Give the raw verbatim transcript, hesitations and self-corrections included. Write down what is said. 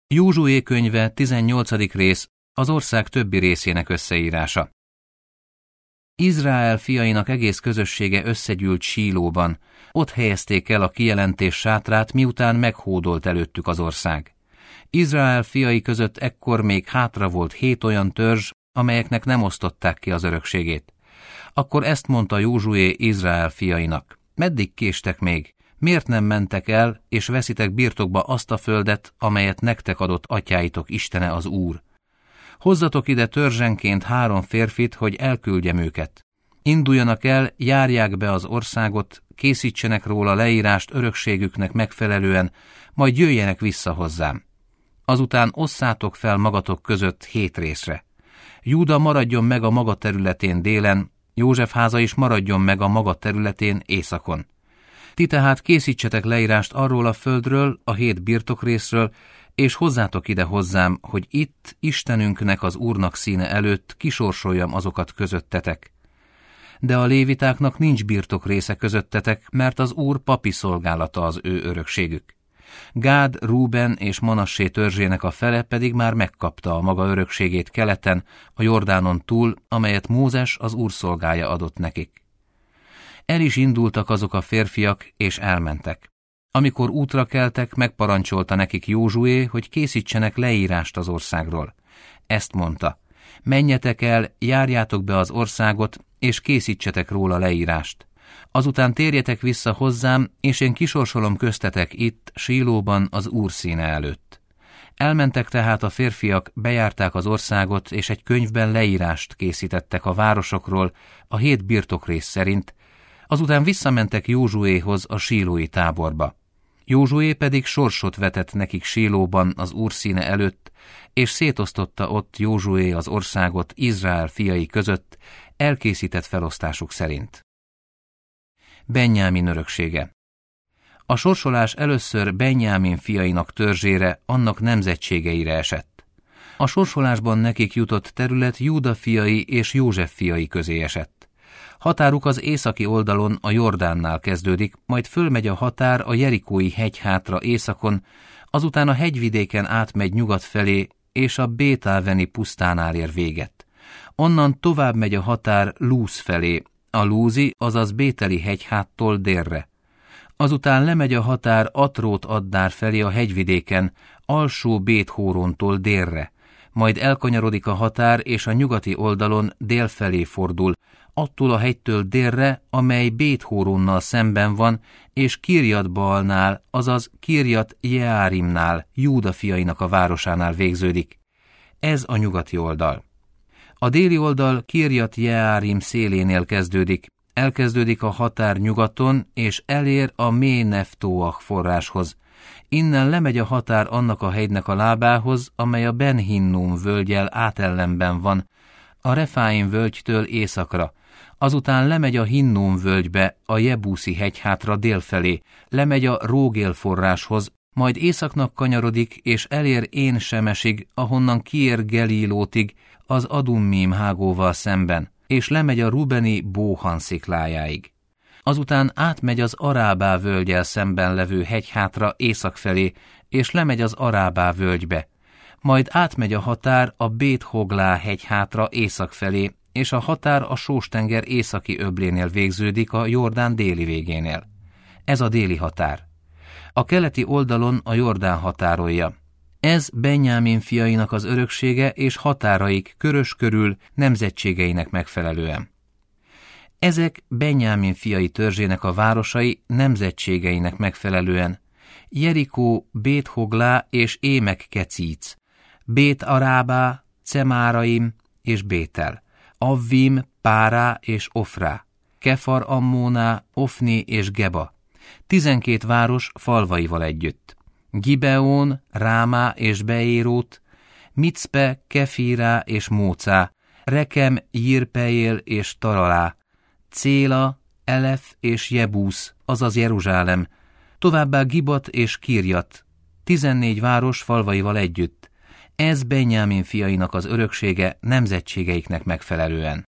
Józsué könyve, tizennyolcadik rész, az ország többi részének összeírása. Izrael fiainak egész közössége összegyűlt Sílóban, ott helyezték el a kijelentés sátrát, miután meghódolt előttük az ország. Izrael fiai között ekkor még hátra volt hét olyan törzs, amelyeknek nem osztották ki az örökségét. Akkor ezt mondta Józsué Izrael fiainak: meddig késtek még? Miért nem mentek el, és veszitek birtokba azt a földet, amelyet nektek adott atyáitok Istene az Úr? Hozzatok ide törzsenként három férfit, hogy elküldjem őket. Induljanak el, járják be az országot, készítsenek róla leírást örökségüknek megfelelően, majd jöjjenek vissza hozzám. Azután osszátok fel magatok között hét részre. Júda maradjon meg a maga területén délen, József háza is maradjon meg a maga területén északon. Ti tehát készítsetek leírást arról a földről, a hét birtokrészről, és hozzátok ide hozzám, hogy itt Istenünknek, az Úrnak színe előtt kisorsoljam azokat közöttetek. De a lévitáknak nincs birtok része közöttetek, mert az Úr papi szolgálata az ő örökségük. Gád, Rúben és Manassé törzsének a fele pedig már megkapta a maga örökségét keleten, a Jordánon túl, amelyet Mózes, az Úr szolgája adott nekik. El is indultak azok a férfiak, és elmentek. Amikor útra keltek, megparancsolta nekik Józsué, hogy készítsenek leírást az országról. Ezt mondta: menjetek el, járjátok be az országot, és készítsetek róla leírást. Azután térjetek vissza hozzám, és én kisorsolom köztetek itt, Sílóban, az Úr színe előtt. Elmentek tehát a férfiak, bejárták az országot, és egy könyvben leírást készítettek a városokról, a hét birtokrész szerint, azután visszamentek Józsuéhoz a sílói táborba. Józsué pedig sorsot vetett nekik Sílóban az Úr színe előtt, és szétosztotta ott Józsué az országot Izrael fiai között, elkészített felosztásuk szerint. Benjámin öröksége. A sorsolás először Benjámin fiainak törzsére, annak nemzetségeire esett. A sorsolásban nekik jutott terület Júda fiai és József fiai közé esett. Határuk az északi oldalon a Jordánnál kezdődik, majd fölmegy a határ a Jerikói hegyhátra északon, azután a hegyvidéken átmegy nyugat felé, és a Bétáveni pusztánál ér véget. Onnan tovább megy a határ Lúz felé, a Lúzi, azaz Bételi hegyháttól délre. Azután lemegy a határ Atrót-Addár felé a hegyvidéken, alsó Bét-Hórontól délre, majd elkanyarodik a határ, és a nyugati oldalon dél felé fordul, attól a hegytől délre, amely Bét-Hóronnal szemben van, és Kirjat-Baalnál, azaz Kirjat-Jeárimnál, Júda fiainak a városánál végződik. Ez a nyugati oldal. A déli oldal Kirjat-Jeárim szélénél kezdődik, elkezdődik a határ nyugaton, és elér a mély Neftóach forráshoz. Innen lemegy a határ annak a hegynek a lábához, amely a Ben Hinnum völgyel átellenben van, a Refáim völgytől északra. Azután lemegy a Hinnum völgybe, a Jebuszi hegyhátra délfelé, lemegy a Rógél forráshoz, majd északnak kanyarodik, és elér Én Semesig, ahonnan kiér Gelilótig, az Adummim hágóval szemben, és lemegy a Rubeni Bóhan sziklájáig. Azután átmegy az Arábá völgyel szemben levő hegyhátra észak felé, és lemegy az Arábá völgybe. Majd átmegy a határ a Bét-Hoglá hegyhátra észak felé, és a határ a Sós-tenger északi öblénél végződik a Jordán déli végénél. Ez a déli határ. A keleti oldalon a Jordán határolja. Ez Benjámin fiainak az öröksége és határaik körös körül nemzetségeinek megfelelően. Ezek Benjámin fiai törzsének a városai nemzetségeinek megfelelően: Jerikó, Bét-Hoglá és Émek-Kecíc, Bét-Arábá, Cemáraim és Bétel, Avvim, Párá és Ofrá, Kefar Ammóná, Ofni és Geba, tizenkét város falvaival együtt, Gibeón, Rámá és Beérót, Micpe, Kefírá és Mócá, Rekem, Jirpeél és Taralá, Céla, Elef és Jebúsz, azaz Jeruzsálem, továbbá Gibat és Kirjat, tizennégy város falvaival együtt. Ez Benjámin fiainak az öröksége nemzetségeiknek megfelelően.